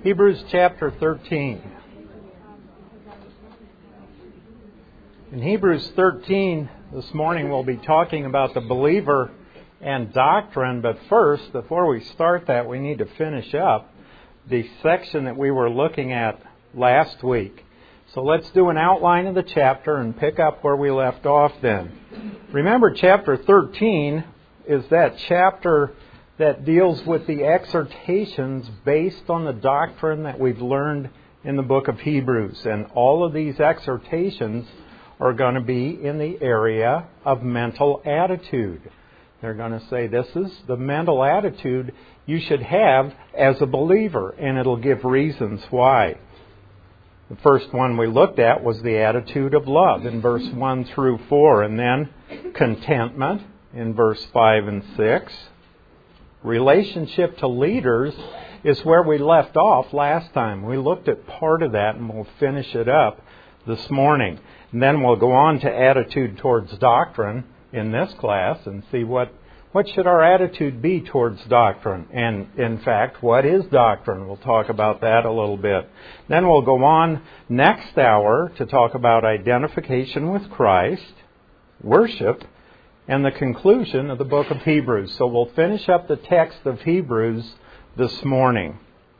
Hebrews chapter 13. In Hebrews 13 this morning we'll be talking about the believer and doctrine, but first, before we start that, we need to finish up the section that we were looking at last week. So let's do an outline of the chapter and pick up where we left off then. Remember, chapter 13 is that chapter that deals with the exhortations based on the doctrine that we've learned in the book of Hebrews. And all of these exhortations are going to be in the area of mental attitude. They're going to say this is the mental attitude you should have as a believer, and it'll give reasons why. The first one we looked at was the attitude of love in verse 1 through 4, and then contentment in verse 5 and 6. Relationship to leaders is where we left off last time. We looked at part of that, and we'll finish it up this morning. And then we'll go on to attitude towards doctrine in this class and see what should our attitude be towards doctrine. And in fact, what is doctrine? We'll talk about that a little bit. Then we'll go on next hour to talk about identification with Christ, worship, and the conclusion of the book of Hebrews. So we'll finish up the text of Hebrews this morning.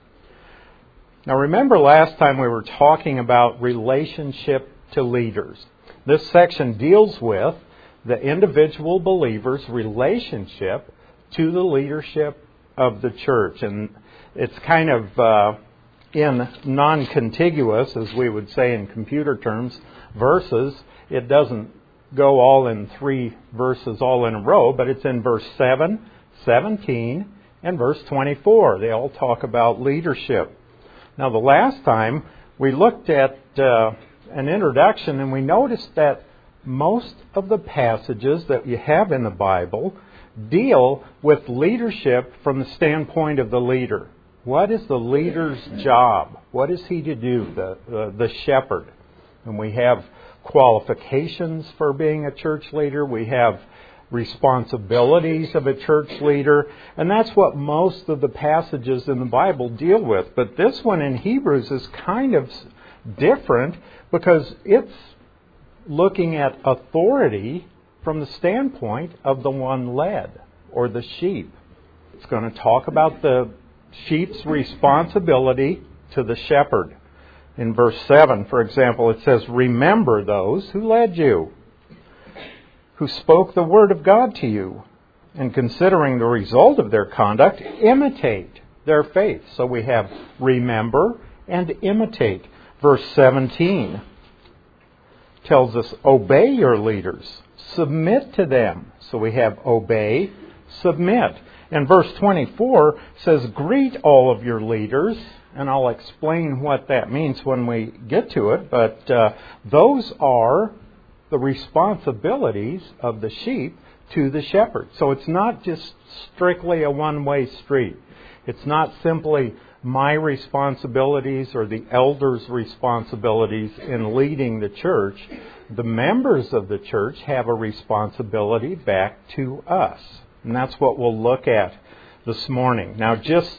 Now remember last time we were talking about relationship to leaders. This section deals with the individual believer's relationship to the leadership of the church. And it's kind of in non-contiguous, as we would say in computer terms, verses. It doesn't go all in 3 verses all in a row, but it's in verse 7, 17, and verse 24. They all talk about leadership. Now, the last time we looked at an introduction, and we noticed that most of the passages that you have in the Bible deal with leadership from the standpoint of the leader. What is the leader's job? What is he to do, the shepherd? And we have qualifications for being a church leader. We have responsibilities of a church leader. And that's what most of the passages in the Bible deal with. But this one in Hebrews is kind of different because it's looking at authority from the standpoint of the one led, or the sheep. It's going to talk about the sheep's responsibility to the shepherd. In verse 7, for example, it says, "Remember those who led you, who spoke the word of God to you, and considering the result of their conduct, imitate their faith." So we have remember and imitate. Verse 17 tells us, "Obey your leaders, submit to them." So we have obey, submit. And verse 24 says, "Greet all of your leaders." And I'll explain what that means when we get to it. But those are the responsibilities of the sheep to the shepherd. So it's not just strictly a one-way street. It's not simply my responsibilities or the elders' responsibilities in leading the church. The members of the church have a responsibility back to us. And that's what we'll look at this morning. Now, just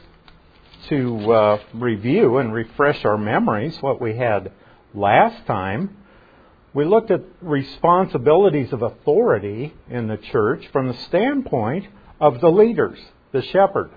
to review and refresh our memories, what we had last time, we looked at responsibilities of authority in the church from the standpoint of the leaders, the shepherd.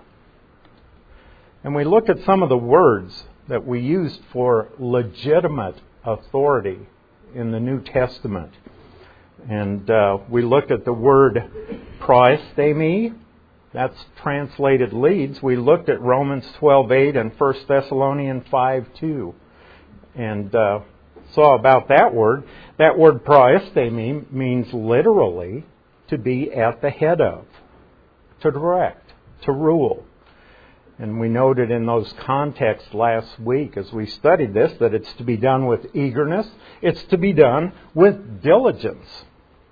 And we looked at some of the words that we used for legitimate authority in the New Testament. And we looked at the word proistemi. That's translated leads. We looked at Romans 12:8 and 1 Thessalonians 5:2. And saw about that word. That word proistemi means literally to be at the head of, to direct, to rule. And we noted in those contexts last week as we studied this that it's to be done with eagerness. It's to be done with diligence.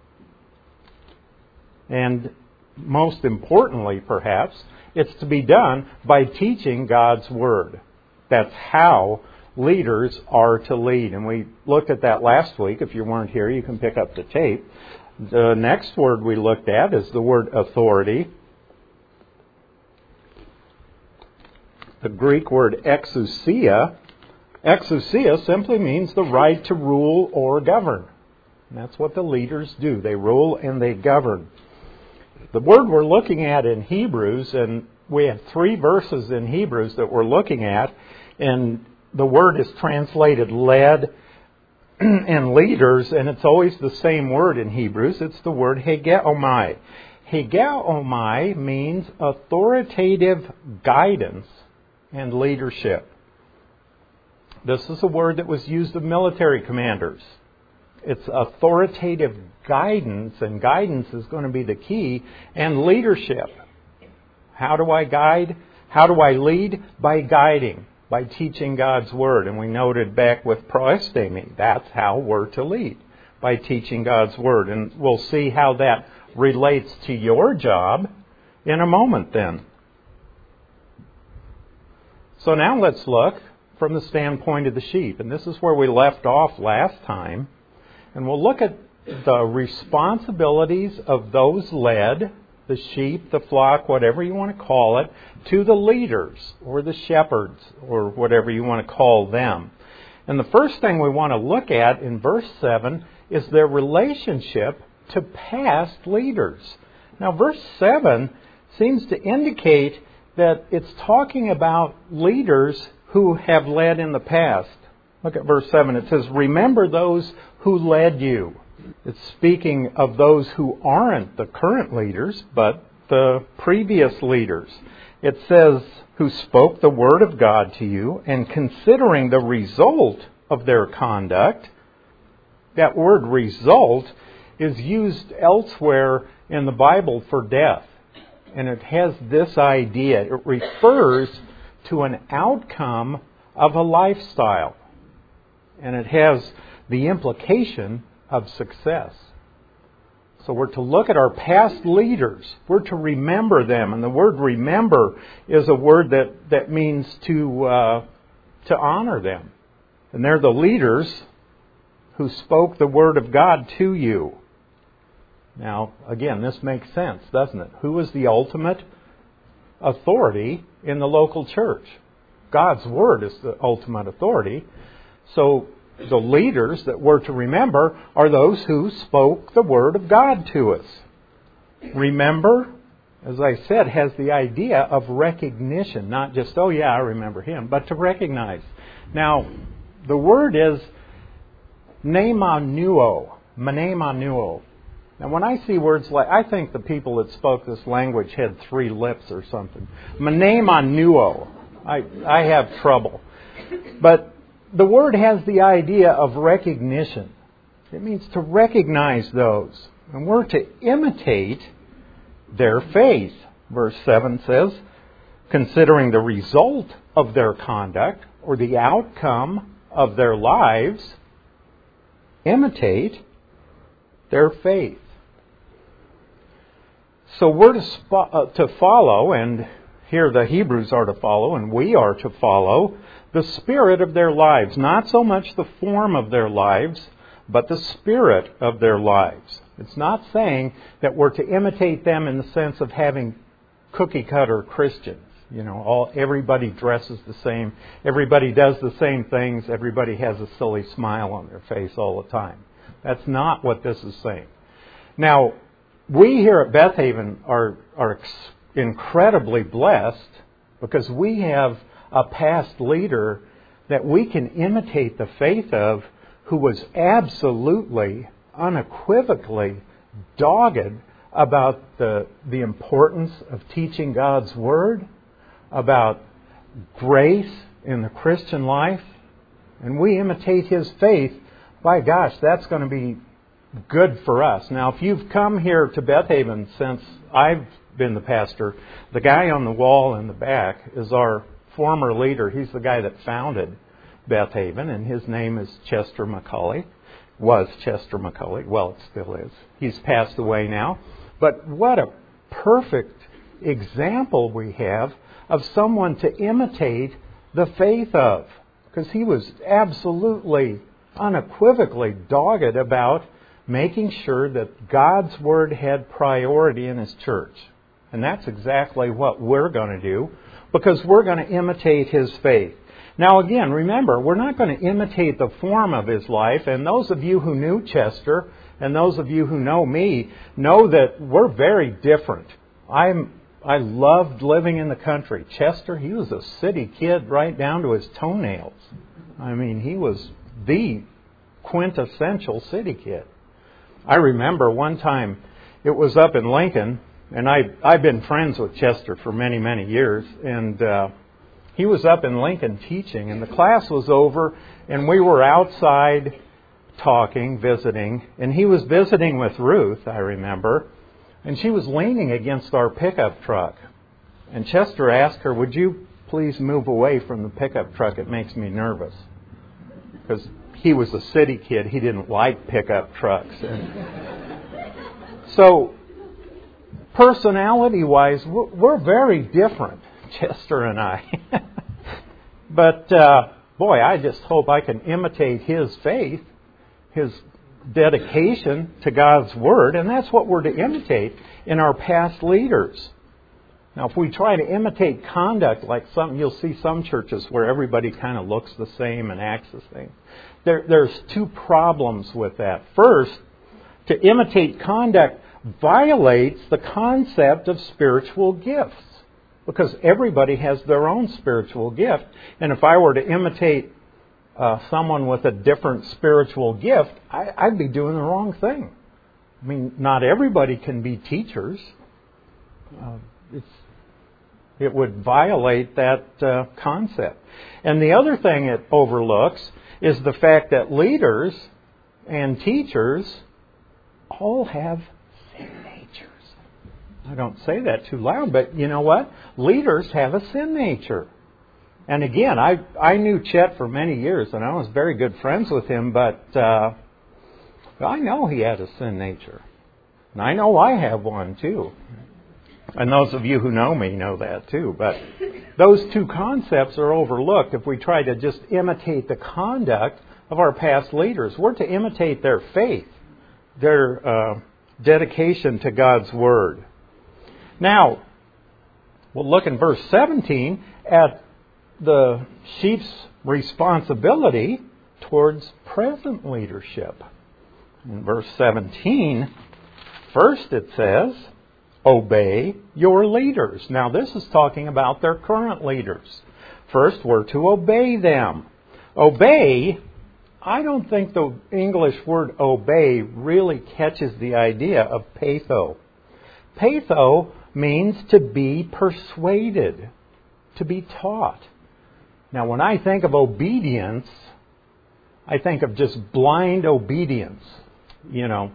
And most importantly, perhaps, it's to be done by teaching God's Word. That's how leaders are to lead. And we looked at that last week. If you weren't here, you can pick up the tape. The next word we looked at is the word authority. the Greek word exousia. Exousia simply means the right to rule or govern. And that's what the leaders do. They rule and they govern. The word we're looking at in Hebrews, and we have 3 verses in Hebrews that we're looking at, and the word is translated led and leaders, and it's always the same word in Hebrews. It's the word hegeomai. Hegeomai means authoritative guidance and leadership. This is a word that was used of military commanders. It's authoritative guidance, and guidance is going to be the key, and leadership. How do I guide? How do I lead? By guiding, by teaching God's Word. And we noted back with proestemi, that's how we're to lead, by teaching God's Word. And we'll see how that relates to your job in a moment then. So now let's look from the standpoint of the sheep. And this is where we left off last time. And we'll look at the responsibilities of those led, the sheep, the flock, whatever you want to call it, to the leaders or the shepherds or whatever you want to call them. And the first thing we want to look at in verse 7 is their relationship to past leaders. Now, verse 7 seems to indicate that it's talking about leaders who have led in the past. Look at verse 7. It says, remember those who led you. It's speaking of those who aren't the current leaders, but the previous leaders. It says, who spoke the word of God to you, and considering the result of their conduct. That word result is used elsewhere in the Bible for death. And it has this idea. It refers to an outcome of a lifestyle. And it has the implication of success. So we're to look at our past leaders. We're to remember them. And the word remember is a word that means to honor them. And they're the leaders who spoke the word of God to you. Now, again, this makes sense, doesn't it? Who is the ultimate authority in the local church? God's word is the ultimate authority. So the leaders that we're to remember are those who spoke the word of God to us. Remember, as I said, has the idea of recognition. Not just, oh yeah, I remember him, but to recognize. Now, the word is mnemanuo. Mnemanuo. Now, when I see words like, I think the people that spoke this language had 3 lips or something. Mnemanuo. I have trouble. But the word has the idea of recognition. It means to recognize those. And we're to imitate their faith. Verse 7 says, considering the result of their conduct or the outcome of their lives, imitate their faith. So we're to follow, and here the Hebrews are to follow, and we are to follow the spirit of their lives. Not so much the form of their lives, but the spirit of their lives. It's not saying that we're to imitate them in the sense of having cookie-cutter Christians. You know, everybody dresses the same, everybody does the same things, everybody has a silly smile on their face all the time. That's not what this is saying. Now, we here at Beth Haven are incredibly blessed because we have a past leader that we can imitate the faith of, who was absolutely, unequivocally dogged about the importance of teaching God's Word, about grace in the Christian life, and we imitate his faith. By gosh, that's going to be good for us. Now, if you've come here to Beth Haven since I've been the pastor, the guy on the wall in the back is our former leader. He's the guy that founded Beth Haven, and his name is Chester McCulley. Was Chester McCulley. Well, it still is. He's passed away now. But what a perfect example we have of someone to imitate the faith of. Because he was absolutely, unequivocally dogged about making sure that God's Word had priority in His church. And that's exactly what we're going to do. because we're going to imitate his faith. Now again, remember, we're not going to imitate the form of his life, and those of you who knew Chester and those of you who know me know that we're very different. I loved living in the country. Chester, he was a city kid right down to his toenails. I mean, he was the quintessential city kid. I remember one time, it was up in Lincoln, and I've been friends with Chester for many, many years, and he was up in Lincoln teaching, and the class was over, and we were outside talking, visiting, and he was visiting with Ruth, I remember, and she was leaning against our pickup truck. And Chester asked her, "Would you please move away from the pickup truck? It makes me nervous." Because he was a city kid. He didn't like pickup trucks. And so, personality-wise, we're very different, Chester and I. But, boy, I just hope I can imitate his faith, his dedication to God's Word, and that's what we're to imitate in our past leaders. Now, if we try to imitate conduct like you'll see some churches where everybody kind of looks the same and acts the same. There's two problems with that. First, to imitate conduct violates the concept of spiritual gifts, because everybody has their own spiritual gift. And if I were to imitate someone with a different spiritual gift, I'd be doing the wrong thing. I mean, not everybody can be teachers. It would violate that concept. And the other thing it overlooks is the fact that leaders and teachers all have sin natures. I don't say that too loud, but you know what? Leaders have a sin nature. And again, I knew Chet for many years, and I was very good friends with him, but I know he had a sin nature. And I know I have one too. And those of you who know me know that too. But those two concepts are overlooked if we try to just imitate the conduct of our past leaders. We're to imitate their faith, their dedication to God's Word. Now, we'll look in verse 17 at the sheep's responsibility towards present leadership. In verse 17, first it says, obey your leaders. Now this is talking about their current leaders. First, we're to obey them. Obey, I don't think the English word obey really catches the idea of patho. Patho means to be persuaded, to be taught. Now when I think of obedience, I think of just blind obedience. You know,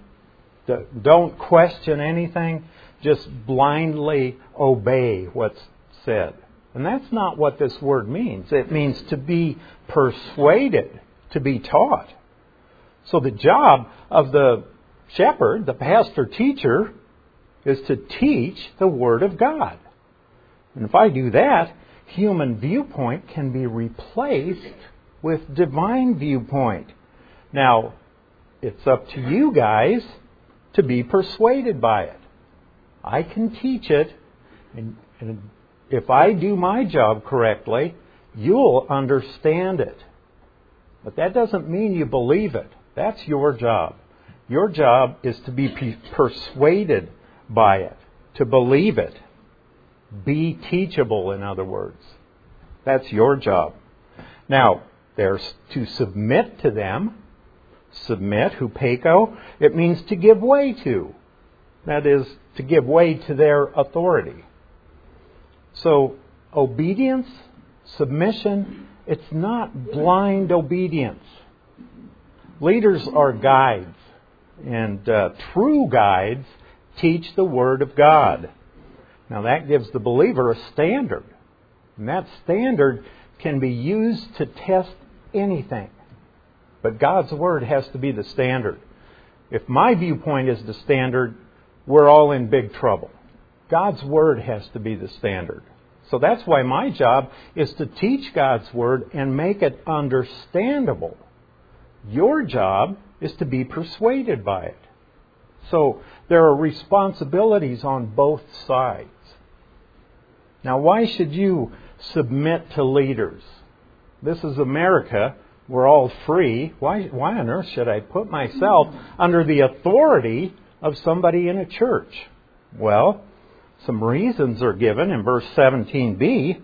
don't question anything. Just blindly obey what's said. And that's not what this word means. It means to be persuaded, to be taught. So the job of the shepherd, the pastor teacher, is to teach the Word of God. And if I do that, human viewpoint can be replaced with divine viewpoint. Now, it's up to you guys to be persuaded by it. I can teach it, and if I do my job correctly, you'll understand it. But that doesn't mean you believe it. That's your job. Your job is to be persuaded by it, to believe it. Be teachable, in other words. That's your job. Now, there's to submit to them. Submit, hupeko, it means to give way to. That is, to give way to their authority. So, obedience, submission, it's not blind obedience. Leaders are guides, and true guides teach the Word of God. Now that gives the believer a standard, and that standard can be used to test anything. But God's Word has to be the standard. If my viewpoint is the standard, we're all in big trouble. God's Word has to be the standard. So that's why my job is to teach God's Word and make it understandable. Your job is to be persuaded by it. So there are responsibilities on both sides. Now, why should you submit to leaders? This is America. We're all free. Why on earth should I put myself under the authority of somebody in a church? Well, some reasons are given in verse 17b,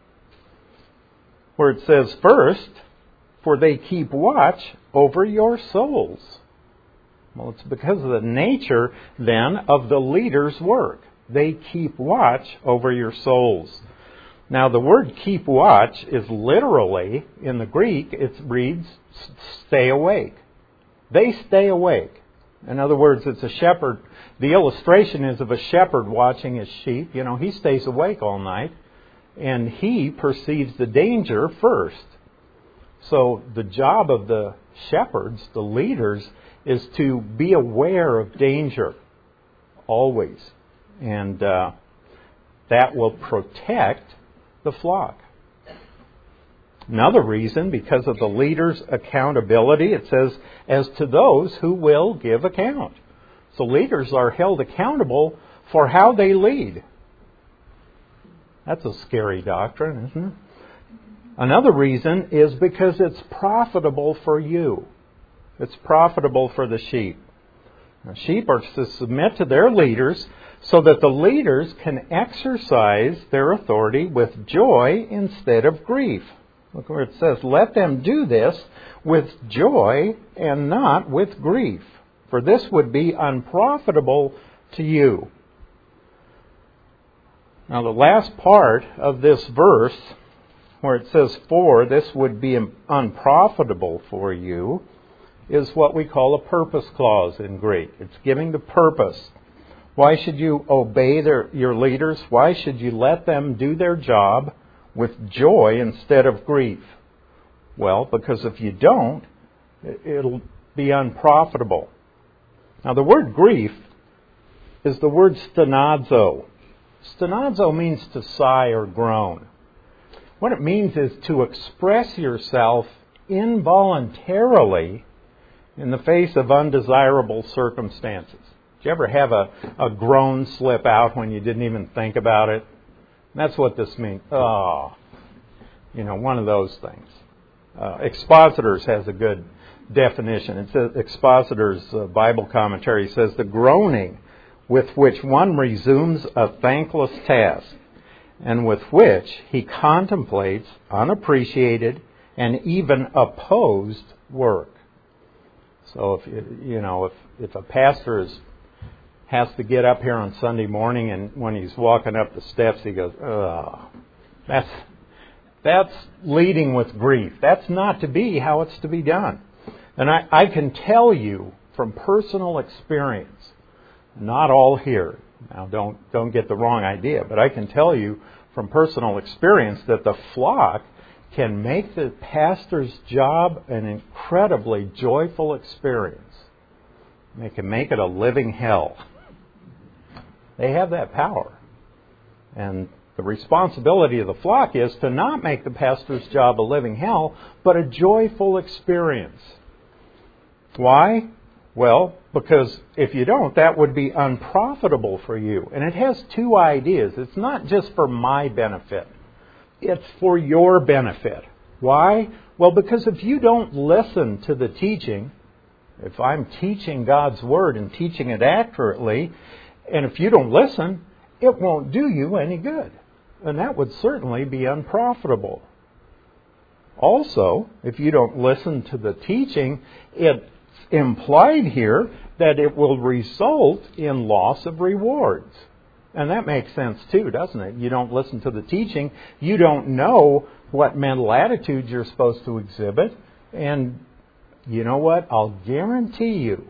where it says, first, for they keep watch over your souls. Well, it's because of the nature, then, of the leader's work. They keep watch over your souls. Now, the word keep watch is literally, in the Greek, it reads, stay awake. They stay awake. In other words, it's a shepherd. The illustration is of a shepherd watching his sheep. You know, he stays awake all night, and he perceives the danger first. So the job of the shepherds, the leaders, is to be aware of danger always. And that will protect the flock. Another reason, because of the leader's accountability, it says, as to those who will give account. So leaders are held accountable for how they lead. That's a scary doctrine, isn't it? Another reason is because it's profitable for you. It's profitable for the sheep. Now, sheep are to submit to their leaders so that the leaders can exercise their authority with joy instead of grief. Look where it says, let them do this with joy and not with grief, for this would be unprofitable to you. Now, the last part of this verse, where it says, for this would be unprofitable for you, is what we call a purpose clause in Greek. It's giving the purpose. Why should you obey your leaders? Why should you let them do their job with joy instead of grief? Well, because if you don't, it'll be unprofitable. Now, the word grief is the word stenazo. Stenazo means to sigh or groan. What it means is to express yourself involuntarily in the face of undesirable circumstances. Did you ever have a groan slip out when you didn't even think about it? That's what this means. Oh, one of those things. Expositors has a good definition. It says, Expositor's Bible commentary says, the groaning with which one resumes a thankless task and with which he contemplates unappreciated and even opposed work. So if a pastor has to get up here on Sunday morning, and when he's walking up the steps, he goes, "Oh, that's leading with grief. That's not to be how it's to be done." And I can tell you from personal experience, not all here. Now, don't get the wrong idea, but I can tell you from personal experience that the flock can make the pastor's job an incredibly joyful experience. They can make it a living hell. They have that power. And the responsibility of the flock is to not make the pastor's job a living hell, but a joyful experience. Why? Well, because if you don't, that would be unprofitable for you. And it has two ideas. It's not just for my benefit. It's for your benefit. Why? Well, because if you don't listen to the teaching, if I'm teaching God's Word and teaching it accurately, and if you don't listen, it won't do you any good. And that would certainly be unprofitable. Also, if you don't listen to the teaching, it's implied here that it will result in loss of rewards. And that makes sense too, doesn't it? You don't listen to the teaching. You don't know what mental attitudes you're supposed to exhibit. And you know what? I'll guarantee you,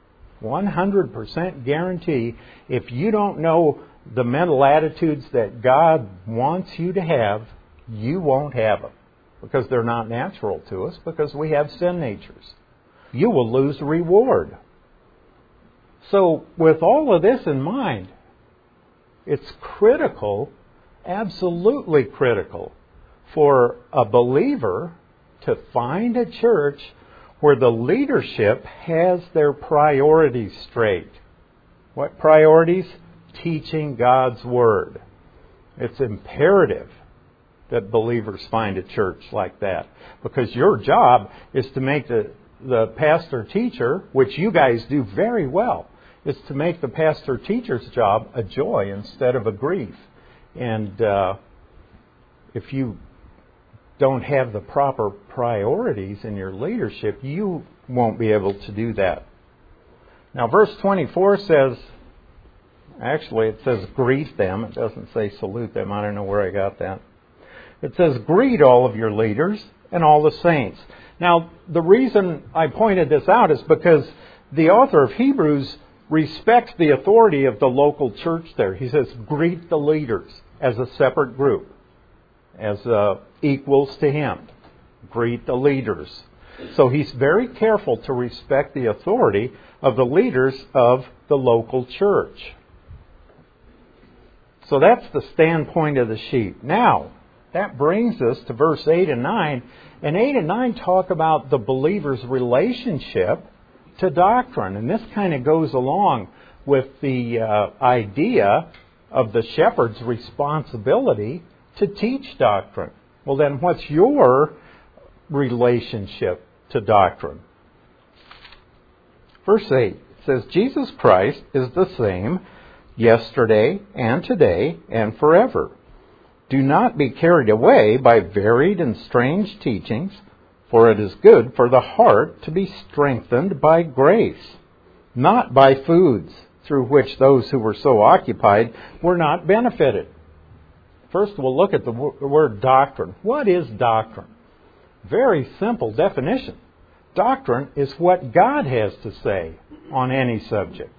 100% guarantee, if you don't know the mental attitudes that God wants you to have, you won't have them. Because they're not natural to us, because we have sin natures. You will lose reward. So with all of this in mind, it's critical, absolutely critical, for a believer to find a church where the leadership has their priorities straight. What priorities? Teaching God's Word. It's imperative that believers find a church like that, because your job is to make the pastor-teacher, which you guys do very well, is to make the pastor-teacher's job a joy instead of a grief. And if you don't have the proper priorities in your leadership, you won't be able to do that. Now, verse 24 says, actually it says greet them. It doesn't say salute them. I don't know where I got that. It says greet all of your leaders and all the saints. Now, the reason I pointed this out is because the author of Hebrews respects the authority of the local church there. He says greet the leaders as a separate group, as equals to him. Greet the leaders. So he's very careful to respect the authority of the leaders of the local church. So that's the standpoint of the sheep. Now, that brings us to verse 8 and 9. And 8 and 9 talk about the believer's relationship to doctrine. And this kind of goes along with the idea of the shepherd's responsibility to teach doctrine. Well, then what's your relationship to doctrine? Verse 8 says, Jesus Christ is the same yesterday and today and forever. Do not be carried away by varied and strange teachings, for it is good for the heart to be strengthened by grace, not by foods through which those who were so occupied were not benefited. First, we'll look at the word doctrine. What is doctrine? Very simple definition. Doctrine is what God has to say on any subject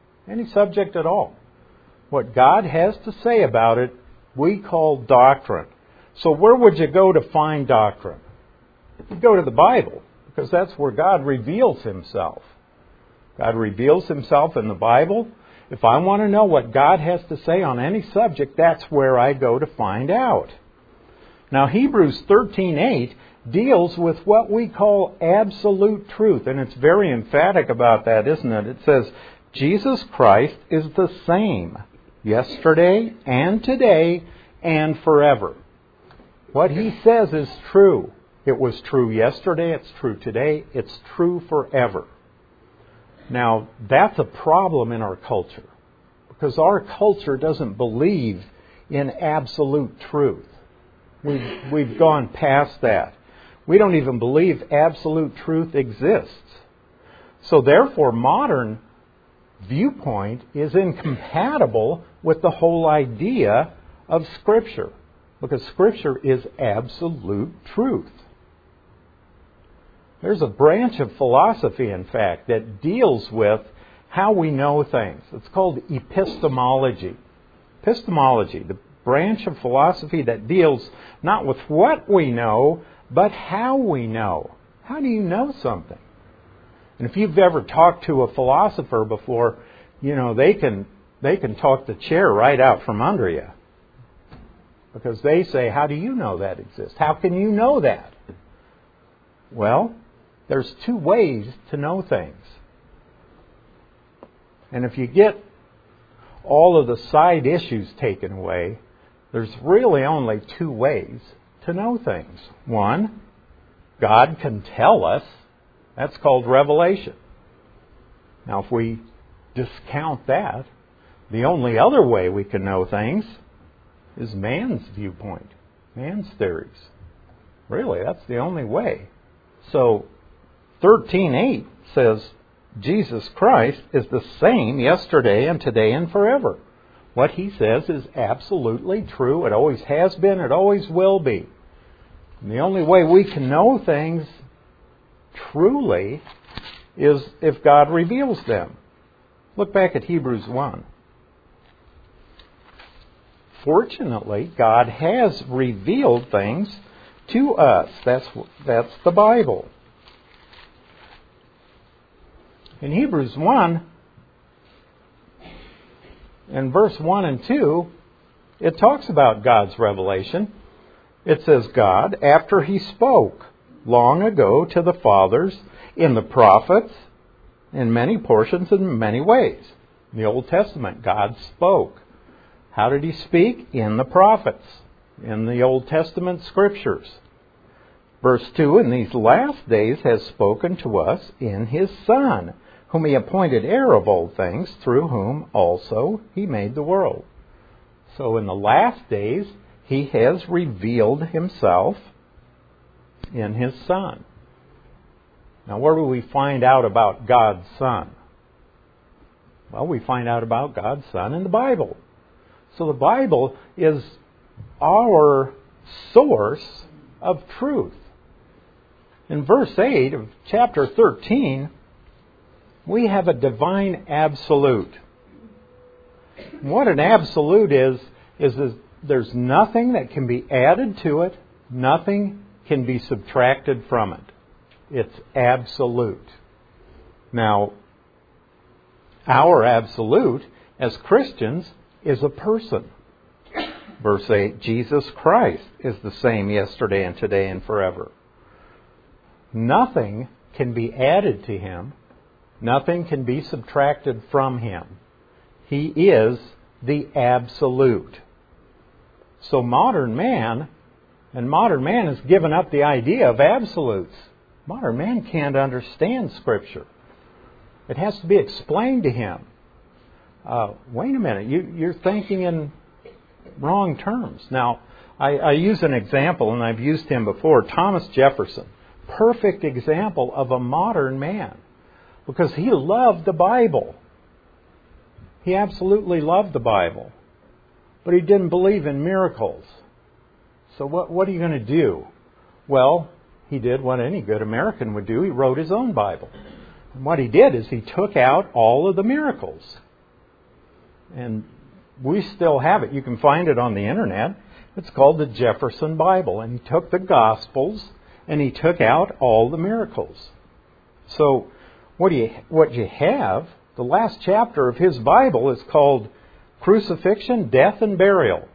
at all. What God has to say about it, we call doctrine. So where would you go to find doctrine? You go to the Bible, because that's where God reveals Himself. God reveals Himself in the Bible. If I want to know what God has to say on any subject, that's where I go to find out. Now, Hebrews 13:8 deals with what we call absolute truth, and it's very emphatic about that, isn't it? It says, Jesus Christ is the same yesterday and today and forever. What He says is true. It was true yesterday, it's true today, it's true forever. Now, that's a problem in our culture, because our culture doesn't believe in absolute truth. We've gone past that. We don't even believe absolute truth exists. So therefore, modern viewpoint is incompatible with the whole idea of Scripture, because Scripture is absolute truth. There's a branch of philosophy, in fact, that deals with how we know things. It's called epistemology. Epistemology, the branch of philosophy that deals not with what we know, but how we know. How do you know something? And if you've ever talked to a philosopher before, you know, they can talk the chair right out from under you. Because they say, how do you know that exists? How can you know that? Well, there's two ways to know things. And if you get all of the side issues taken away, there's really only two ways to know things. One, God can tell us. That's called revelation. Now, if we discount that, the only other way we can know things is man's viewpoint, man's theories. Really, that's the only way. So, 13:8 says, Jesus Christ is the same yesterday and today and forever. What He says is absolutely true. It always has been. It always will be. And the only way we can know things truly is if God reveals them. Look back at Hebrews 1. Fortunately, God has revealed things to us. That's the Bible. In Hebrews 1, in verse 1 and 2, it talks about God's revelation. It says, God, after He spoke long ago to the fathers in the prophets, in many portions, in many ways. In the Old Testament, God spoke. How did He speak? In the prophets, in the Old Testament Scriptures. Verse 2, in these last days has spoken to us in His Son, whom He appointed heir of all things, through whom also He made the world. So in the last days, He has revealed Himself in His Son. Now, where do we find out about God's Son? Well, we find out about God's Son in the Bible. So the Bible is our source of truth. In verse 8 of chapter 13, we have a divine absolute. What an absolute is there's nothing that can be added to it, nothing can be subtracted from it. It's absolute. Now, our absolute as Christians is a person. Verse 8, Jesus Christ is the same yesterday and today and forever. Nothing can be added to Him. Nothing can be subtracted from Him. He is the absolute. So modern man has given up the idea of absolutes. Modern man can't understand Scripture. It has to be explained to him. Wait a minute, you're thinking in wrong terms. Now, I use an example, and I've used him before, Thomas Jefferson. Perfect example of a modern man. Because he loved the Bible. He absolutely loved the Bible. But he didn't believe in miracles. So what are you going to do? Well, he did what any good American would do. He wrote his own Bible. And what he did is he took out all of the miracles. And we still have it. You can find it on the internet. It's called the Jefferson Bible. And he took the Gospels and he took out all the miracles. So what you have, the last chapter of his Bible is called Crucifixion, Death, and Burial.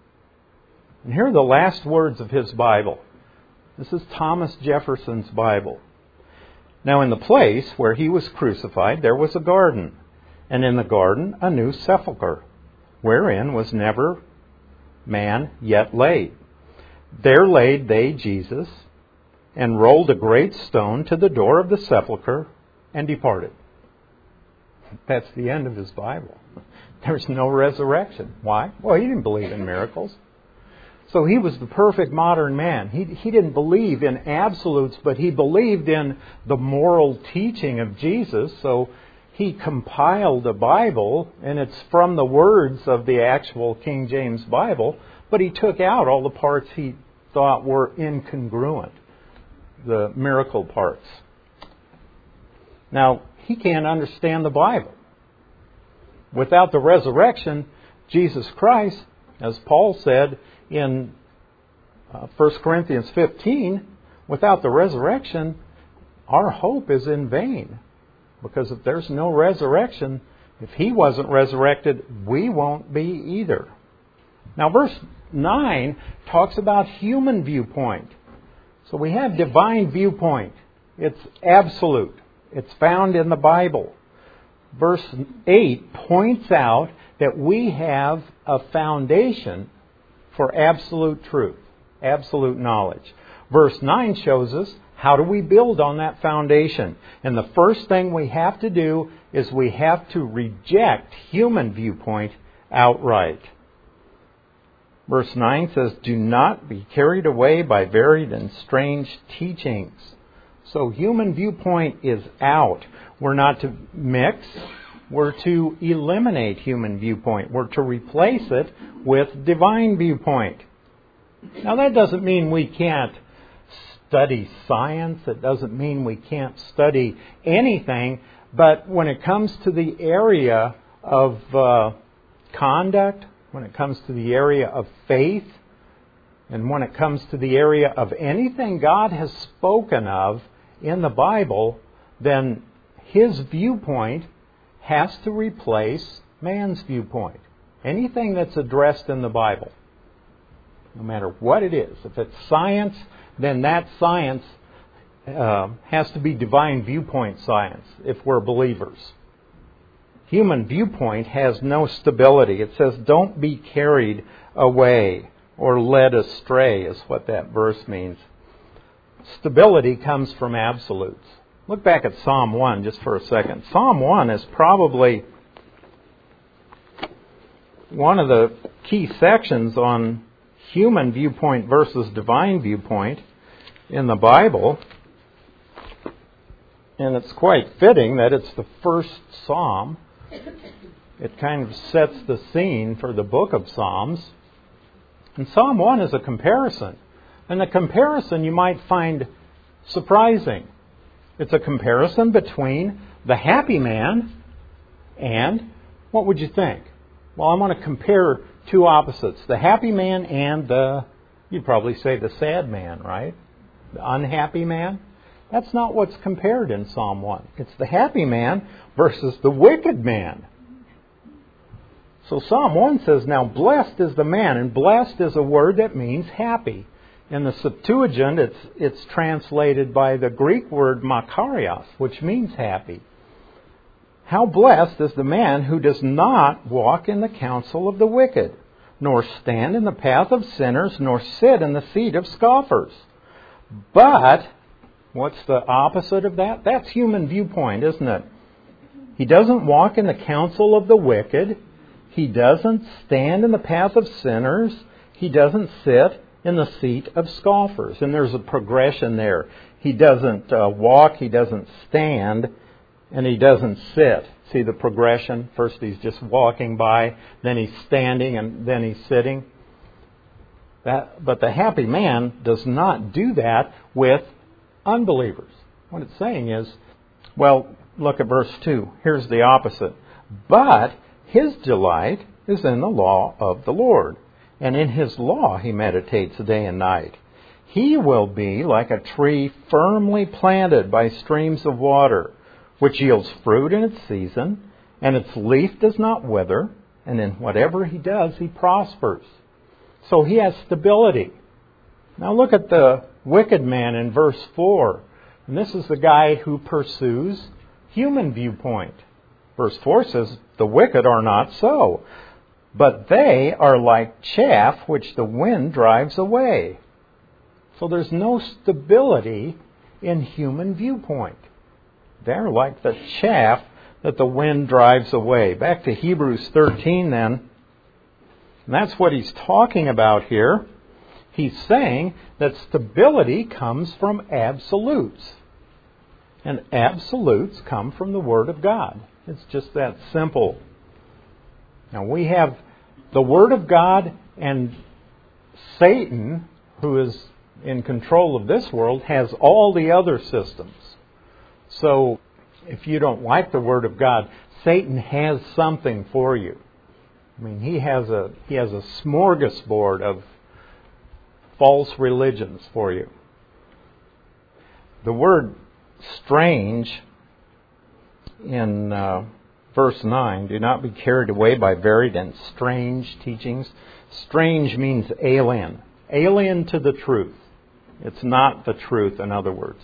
And here are the last words of his Bible. This is Thomas Jefferson's Bible. Now in the place where he was crucified, there was a garden, and in the garden a new sepulchre, wherein was never man yet laid. There laid they Jesus, and rolled a great stone to the door of the sepulchre, and departed. That's the end of his Bible. There's no resurrection. Why? Well, he didn't believe in miracles. So he was the perfect modern man. He didn't believe in absolutes, but he believed in the moral teaching of Jesus. So he compiled a Bible, and it's from the words of the actual King James Bible, but he took out all the parts he thought were incongruent, the miracle parts. Now, he can't understand the Bible. Without the resurrection, Jesus Christ, as Paul said in 1 Corinthians 15, without the resurrection, our hope is in vain. Because if there's no resurrection, if He wasn't resurrected, we won't be either. Now, verse 9 talks about human viewpoint. So we have divine viewpoint. It's absolute. It's found in the Bible. Verse 8 points out that we have a foundation for absolute truth, absolute knowledge. Verse 9 shows us how do we build on that foundation. And the first thing we have to do is we have to reject human viewpoint outright. Verse 9 says, "Do not be carried away by varied and strange teachings." So human viewpoint is out. We're not to mix. We're to eliminate human viewpoint. We're to replace it with divine viewpoint. Now that doesn't mean we can't study science. It doesn't mean we can't study anything. But when it comes to the area of conduct, when it comes to the area of faith, and when it comes to the area of anything God has spoken of in the Bible, then His viewpoint has to replace man's viewpoint. Anything that's addressed in the Bible, no matter what it is. If it's science, then that science has to be divine viewpoint science if we're believers. human viewpoint has no stability. It says, don't be carried away or led astray is what that verse means. Stability comes from absolutes. Look back at Psalm 1 just for a second. Psalm 1 is probably one of the key sections on human viewpoint versus divine viewpoint in the Bible. And it's quite fitting that it's the first psalm. It kind of sets the scene for the book of Psalms. And Psalm 1 is a comparison. And the comparison you might find surprising. It's a comparison between the happy man and, what would you think? Well, I want to compare two opposites. The happy man and you'd probably say the sad man, right? The unhappy man. That's not what's compared in Psalm 1. It's the happy man versus the wicked man. So Psalm 1 says, now blessed is the man, and blessed is a word that means happy. In the Septuagint, it's translated by the Greek word makarios, which means happy. How blessed is the man who does not walk in the counsel of the wicked, nor stand in the path of sinners, nor sit in the seat of scoffers. But, what's the opposite of that? That's human viewpoint, isn't it? He doesn't walk in the counsel of the wicked. He doesn't stand in the path of sinners. He doesn't sit in the seat of scoffers. And there's a progression there. He doesn't walk, he doesn't stand, and he doesn't sit. See the progression? First he's just walking by, then he's standing, and then he's sitting. But the happy man does not do that with unbelievers. What it's saying is, well, look at verse 2. Here's the opposite. But his delight is in the law of the Lord, and in his law he meditates day and night. He will be like a tree firmly planted by streams of water, which yields fruit in its season, and its leaf does not wither, and in whatever he does, he prospers. So he has stability. Now look at the wicked man in verse 4. And this is the guy who pursues human viewpoint. Verse 4 says, the wicked are not so, but they are like chaff which the wind drives away. So there's no stability in human viewpoint. They're like the chaff that the wind drives away. Back to Hebrews 13 then. And that's what he's talking about here. He's saying that stability comes from absolutes. And absolutes come from the Word of God. It's just that simple. Now we have the Word of God, and Satan, who is in control of this world, has all the other systems. So if you don't like the Word of God, Satan has something for you. I mean, he has a smorgasbord of false religions for you. The word strange in verse 9, do not be carried away by varied and strange teachings. Strange means alien. Alien to the truth. It's not the truth, in other words.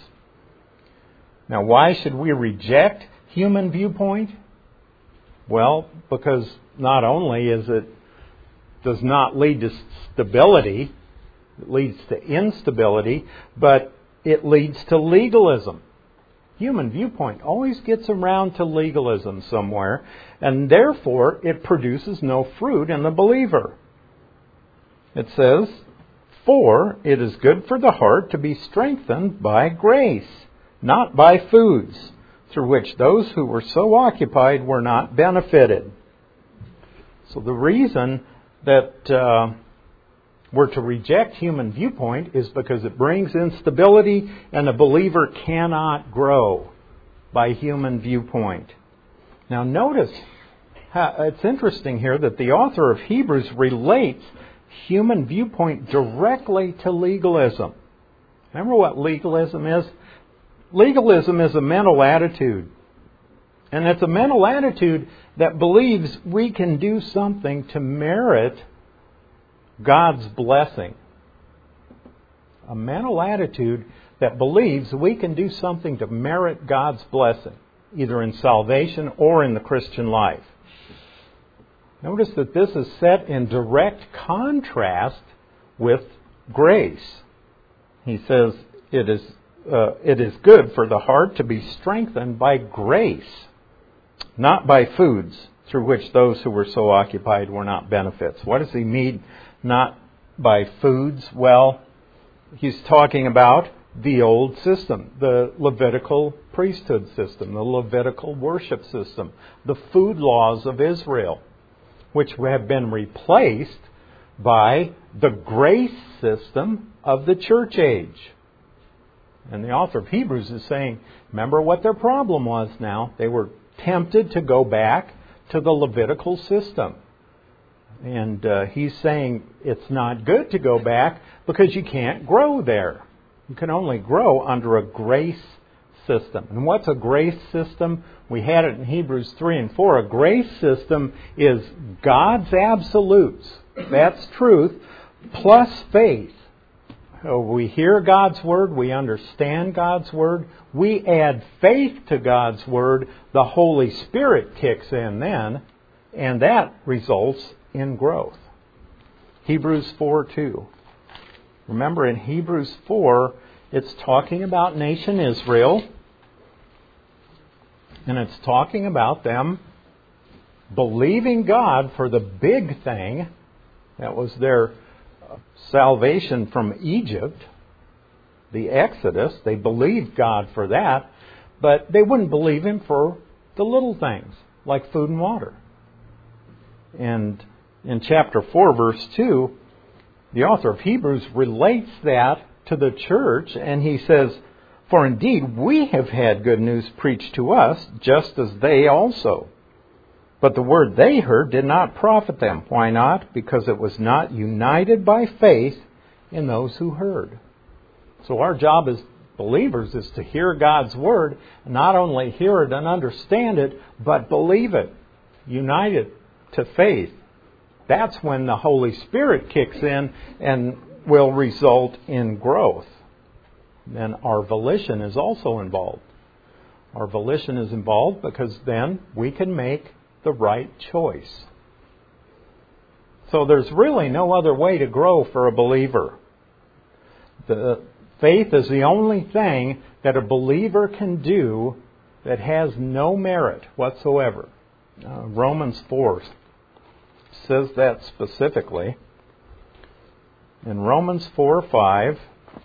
Now, why should we reject human viewpoint? Well, because not only does not lead to stability, it leads to instability, but it leads to legalism. Human viewpoint always gets around to legalism somewhere, and therefore it produces no fruit in the believer. It says, for it is good for the heart to be strengthened by grace, not by foods, through which those who were so occupied were not benefited. So the reason that we're to reject human viewpoint is because it brings instability, and a believer cannot grow by human viewpoint. Now notice, it's interesting here that the author of Hebrews relates human viewpoint directly to legalism. Remember what legalism is? Legalism is a mental attitude. And it's a mental attitude that believes we can do something to merit God's blessing. A mental attitude that believes we can do something to merit God's blessing. either in salvation or in the Christian life. Notice that this is set in direct contrast with grace. He says it is good for the heart to be strengthened by grace, not by foods, through which those who were so occupied were not benefits. What does he mean, not by foods? Well, he's talking about the old system, the Levitical priesthood system, the Levitical worship system, the food laws of Israel, which have been replaced by the grace system of the church age. And the author of Hebrews is saying, remember what their problem was now. They were tempted to go back to the Levitical system. And he's saying it's not good to go back because you can't grow there. You can only grow under a grace system. And what's a grace system? We had it in Hebrews 3 and 4. A grace system is God's absolutes. That's truth, plus faith. So we hear God's Word, we understand God's Word, we add faith to God's Word, the Holy Spirit kicks in then, and that results in growth. Hebrews 4:2. Remember, in Hebrews 4, it's talking about nation Israel, and it's talking about them believing God for the big thing. That was their salvation from Egypt, the Exodus. They believed God for that, but they wouldn't believe Him for the little things, like food and water. And in chapter 4, verse 2, the author of Hebrews relates that to the church, and he says, "For indeed we have had good news preached to us, just as they also. But the word they heard did not profit them." Why not? Because it was not united by faith in those who heard. So our job as believers is to hear God's Word, not only hear it and understand it, but believe it, unite it to faith. That's when the Holy Spirit kicks in and will result in growth. Then our volition is also involved. Our volition is involved because then we can make the right choice. So there's really no other way to grow for a believer. The faith is the only thing that a believer can do that has no merit whatsoever. Romans 4 says that specifically. In Romans 4:5,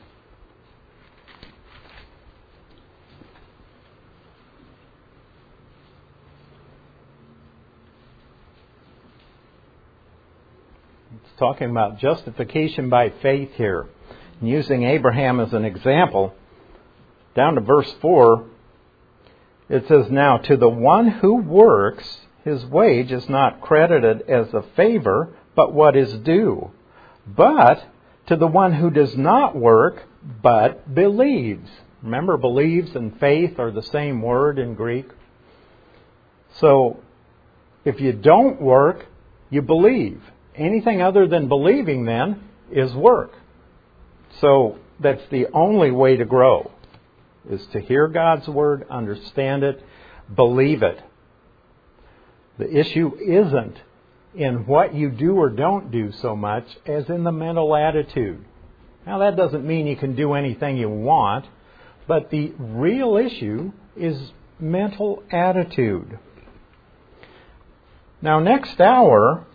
it's talking about justification by faith here. And using Abraham as an example, down to verse 4, it says, "Now to the one who works, his wage is not credited as a favor, but what is due. But to the one who does not work, but believes." Remember, believes and faith are the same word in Greek. So, if you don't work, you believe. Anything other than believing, then, is work. So, that's the only way to grow, is to hear God's Word, understand it, believe it. The issue isn't in what you do or don't do so much as in the mental attitude. Now, that doesn't mean you can do anything you want, but the real issue is mental attitude. Now, next hour,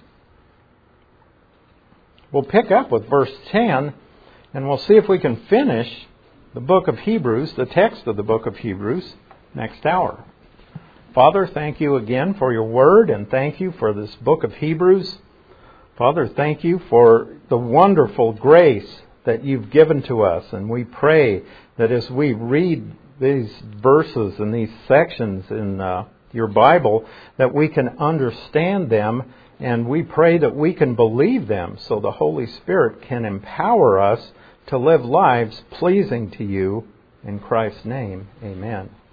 we'll pick up with verse 10, and we'll see if we can finish the book of Hebrews, the text of the book of Hebrews, next hour. Father, thank you again for your word, and thank you for this book of Hebrews. Father, thank you for the wonderful grace that you've given to us, and we pray that as we read these verses and these sections in your Bible, that we can understand them, and we pray that we can believe them so the Holy Spirit can empower us to live lives pleasing to you. In Christ's name, amen.